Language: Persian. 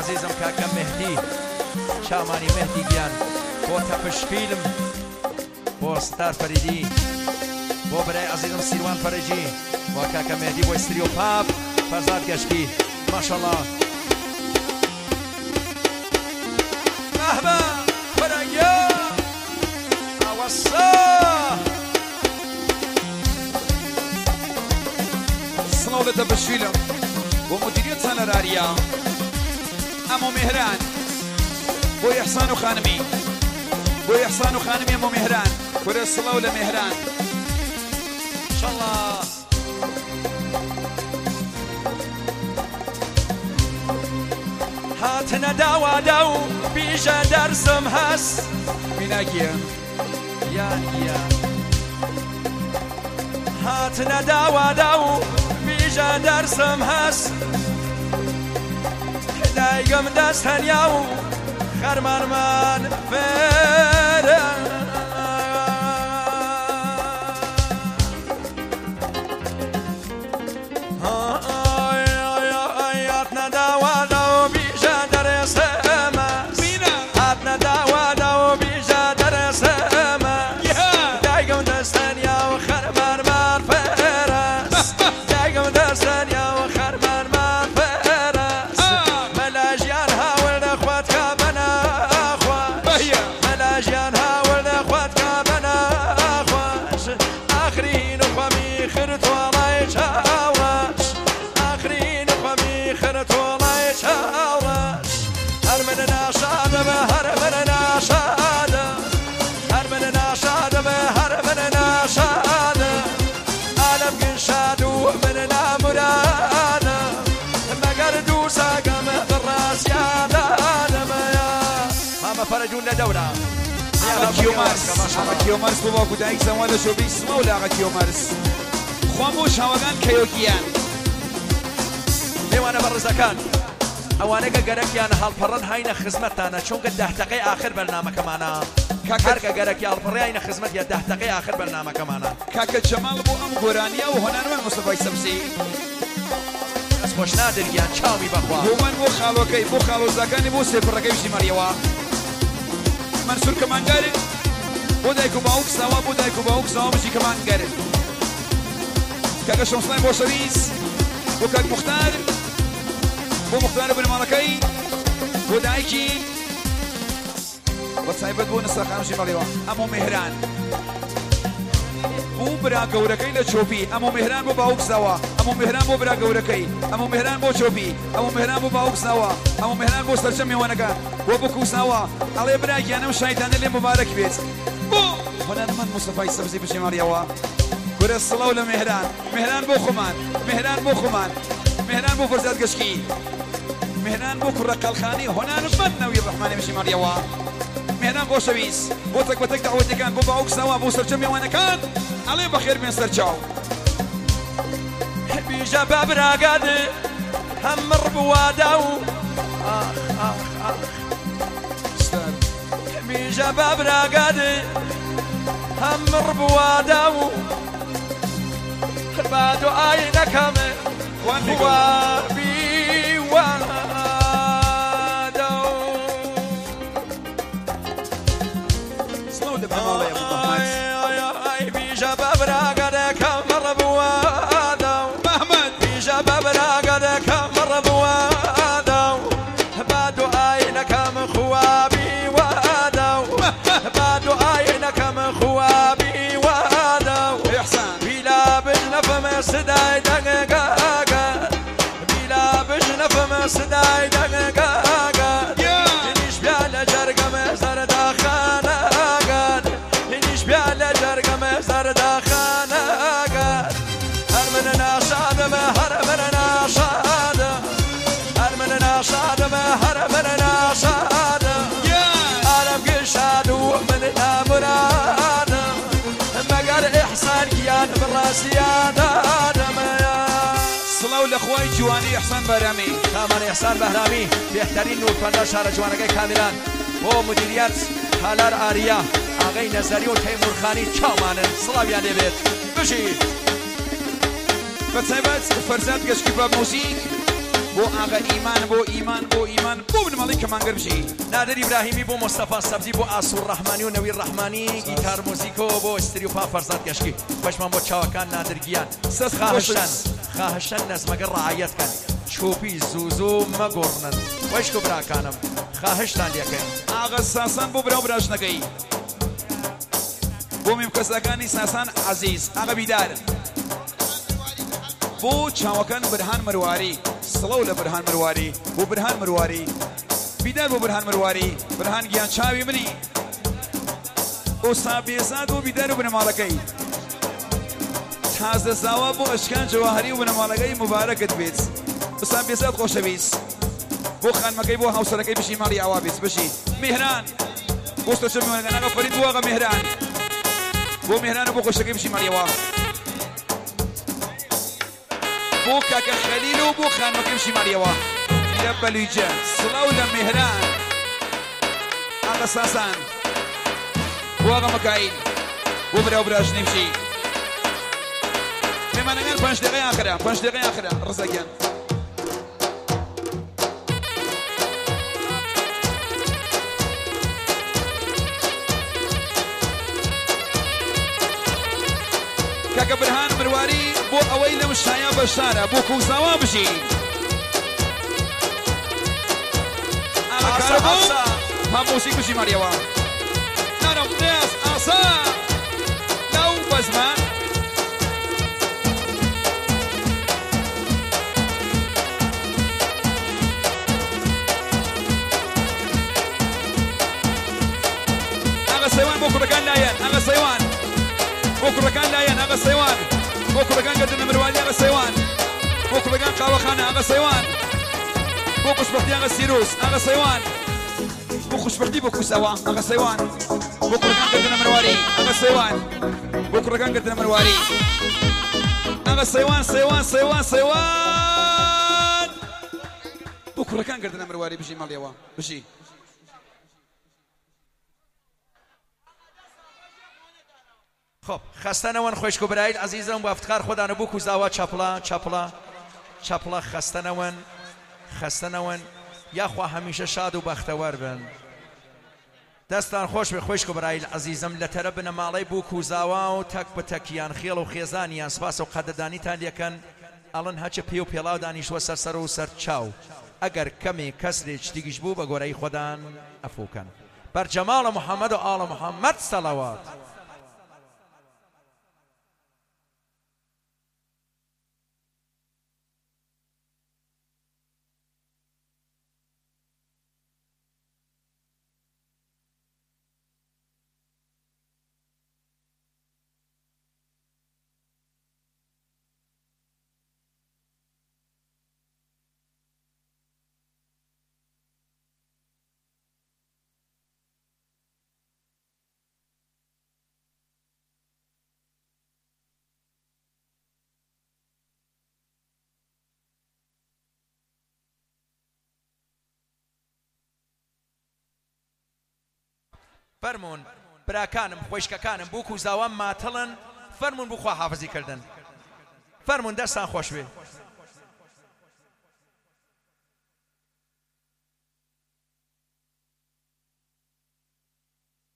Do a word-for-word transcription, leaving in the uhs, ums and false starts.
عزیزم کاکە مهدی چامانی مهدی گیان بۆ تەپشفیلم بۆ ستار فەریدی بۆ برای عزیزم سیروان فەرەجی بۆ کاکە مهدی بۆ ئستری و پاپ فەرزاد گەشتی ماشەڵڵا ئەهبە فەرەنگە ئەوەسە سڵاو لە تەپشفیلم بۆ مدیریەت سەنەراریا ئەمۆ مێهران بۆ ئیحسان و خانمی بۆ ئیحسان و خانمی ئەمۆ مێهران وەرە سڵاو لە مێهران ماشەڵڵا هاتنە داوادا و بیژە دەرسم هەست میناگیە یان گیە هاتنە داوادا و بیژە دەرسم هەست دایگم دەست هەنیا و خەرمانمان فێرە هاتنە داوادا و بیژە دەرسم هەست هاتنە داوادا و بیژە دەرسم هەست دایگم دەست هەنیا و خەرمانمان فێرەست دایگم دەست هەنیا و خەرمانمان فێرەست مەلاژیان هاوڵ نەخوات کا بەناخواش مەلاژیان هاوڵ نەخوات کا بەناخواش ئاخرین خەمی خرتوڵای چاوەش ئاخرین خەمی خرتوڵای چاوەش هەر من ناشادە بە هەر من ناشادە هەر من ناشادە بە هەر من ناشادە ئالەم گن شاد و من نامورادە مەگەر دوو ساگەم بڕاستیادانەمەیە مامە فەرەجون لە دەورە ئاغا کیۆمارس ئاغا کیۆمارس بۆ باوکو دایک زەوان لە شۆبی سڵاو لە ئاغا کیۆمارس خوان بۆ شاوەکان کەیۆکیان لێوانە بەڕزەکان ئەوانە کە گەرەکیان هەڵپەڕن هاینە خزمەتتانە چونکە دە دقەی آخر بەرنامەکەمانە هەر کە گەرەکی هەڵپەڕی هاینە خزمەت یا دە دقەی آخر بەرنامەکەمانە کاکە جەماڵ بۆ ئەم گۆرانیە و هۆنەرمەند مستەفای سەمسی دەست خۆش نادرگیان چاوی بەخوا بۆمان بۆ خاڵۆکەی بۆ خاڵۆزاکانی بۆ سێپڕەکەی ژیمەریەوە منسوور کەمانگارن بۆ دایک و باوک ساوا بۆ دایک و باوک ساوا بژی کەمانگەرن کاکە شەمسڵای بۆ شەویس بۆ کاک موختار بۆ موختارە بنەماڵەکەی بۆ دایکی بە تایبەت بۆ نسرەخان ژیمەڕیەوە ئەمۆ مێهران بۆ برا گەورەکەی لە چۆپی ئەمۆ مێهران بۆ باوک ساوا ئەمۆ مێهران بۆ برا گەورەکەی ئەمۆ مێهران بۆ چۆپی ئەمۆ مێهران بۆ باوک ساوا ئەمۆ مێهران بۆ سەرچە میوانەکان بۆ بکو ساوا ئەڵێ برا گیانەم شایتانە لێ مبارەک بێت بۆ هۆنەرمەند مستەفای سەبزی بژیمەڕیەوە گورە سڵاو لە مێهران مێهران بۆ خۆمان مێهران بۆ خۆمان مێهران بۆ فەرزاد گەشکی مێهران بۆ کوڕە قەڵخانی هۆنەرمەند نەوی ڕەحمانی بژیمەڕیەوە مێهران بۆ شەویس بۆ تەک بە تەک داوەتەکان بۆ باوک ساوا بۆ سەرچە میوانەکان ئەڵێ بەخێر بێن سەرچاو بیژە بە براگەد هەم مڕ بوادا و بیژە بە براگەد هەم مڕ بوادا و با دوعای نەکەم خوابی وادا و سڵاو لە بەماڵەیە بیژە بە براگەدەکەم مڕ بوادا و محەممەد بیژە بە براگەدەکەم مڕ بوادا و با دوعای نەکەم خوابی وادا و با دوعای نەکەم خوابی وادا و ئیحسان بیلا بژنەفەمە سدای دەنگەگەگەر بیلا بژنەفەمە سدای دەنگەگەگەر هینیش بیا لە جەرگەمە زەردەخانەگەر هینیش بیا لە جەرگەمە زەردەخانەگەر هەر منە ناشادەمە هەر منە ناشادە هەر منە ناشادەمە هەر منە ناشادە ئالەم گشاد و من نامورادە مەگەر ئیحسان گیان بڕاستیادانەمەیە سڵاو لە خوای جوانی ئیحسان بەرامی کامان ئیحسان بەهرامی بهترین نورپەردە شارە جوانەکەی کاملان بۆ مدیریەت هالار ئاریا ئاغای نەزەری و تەیمورخانی چاومانن سڵاویان لێبێت بژی بە تایبەت فەرزاد گەشکی بە موزیک بۆ ئاغا ئیمان بۆ ئیمان بۆ ئیمان بۆ بنمەڵی کەمانگەر بژی نادر ئیبراهیمی بۆ مۆستەفا سەبزی بۆ ئاسوور ڕەحمانی و نەویر ڕەحمانی گیتار مۆزیکۆ بۆ ئستری و پا فەرزاد کەشکی بەشمان بۆ چاوەکان نادرگیان خاهشان خاهشان نەزمەگە ڕعایەتکەن چۆپی زوو زوو مەگۆڕنن وەشک و براکانم خاهشتان لێکەین ئاغا ساسان بۆ برا و براژنەکەی بۆ میم کەسەکانی ساسان عەزیز ئاغا بیدار بۆ چاوەکان برهان مرواری سڵەو لە برهان مرواری بۆ برهان مرواری بیدار بۆ برهان مرواری برهان گیان چاوی منی ئۆستا بێزاد بۆ بیدار و بنەماڵەکەی تازە زاوا بۆ ئەشکان جەواهەری و بنەماڵەکەی مبارەکت بێت ئۆستا بێزاد خۆشەویست بۆ خانمەکەی بۆ هاوسەرەکەی بشی ماڵی ئاوا بیست بشی میهران بۆ ستەچە میوانەکە ناغا فەرید بۆ ئاغا میهران بۆ میهرانە بۆ خۆشەکەی بشی ماڵیەوە بۆ کاکە خەلیل و بۆ خانمەکەی بشی ماڵیەوە لە بەلویجە سڵاو لە میهران ئاغا ساسان بۆ ئاغا مەکایل بۆ برا و براژنەی بشی مێمانەکان پەنج دقەی ئاخرە پەنج دقەی ئاخرە ڕزەگیان کاکە برهان مرواری بۆ ئەوەی لەم شایە بەشارە بۆ کوزاوا بژی ئاغا بۆ هەمووسی بژی ماریەوە نانم نێز ئاسا لەو بەزمان ئاغا سەیوان بۆ کوڕەکان لایەن ئاغا سەیوان بۆ کوڕەکان لایەن ئاغا سەیوان بۆ کوڕەکان گەردنە مروانی ئاغا سەیوان بۆ کوڕەکان قاوەخانە ئاغا سەیوان بۆ خوشبەختی ئاغا سیروس ئاغا سەیوان بۆ خوشبەختی بۆ کوسەوە ئاغا سەیوان بۆ کوڕەکان گەردنە مرواری ئاغا سەیوان بۆ کوڕەکان گەردنە مرواری ئاغا سەیوان سەیوان سەیوان سەیوان بۆ کوڕەکان گەردنە مرواری بژی ماڵیەوە بژی خب خستنەوەن خۆشک و برایل عزیزم بۆ افتخار خۆدانە بوو کوزاوا چاپڵا چاپڵا چاپڵا خستنەوەن خستنەوەن یاخوا هەمیشە شاد و بەختەوەر بن دەستان خۆش بێ خۆشک و برایل عزیزم لە تەرە بنە ماڵەی بوو کوزاوا و تەک بە تەکیان خێڵ و خێزانیان سپاس و قەدەدانیتان لێکەن ئەڵەن هەچە پێ و پێڵاو دانیشتووە سەر سەر و سەر چاو ئەگەر کەمێ کەسێک شتێکیش بوو بە گۆرەی خۆدان ئەفووکەن بەرجەماڵە محەممەد و ئاڵە محەممەد سەڵەوات فەرمونون براکانم خۆشکەکانم بوو کوزاوە ماتەڵن فەرمونون بخوا حافزی کردن فەرمونون دەستان خۆش بێ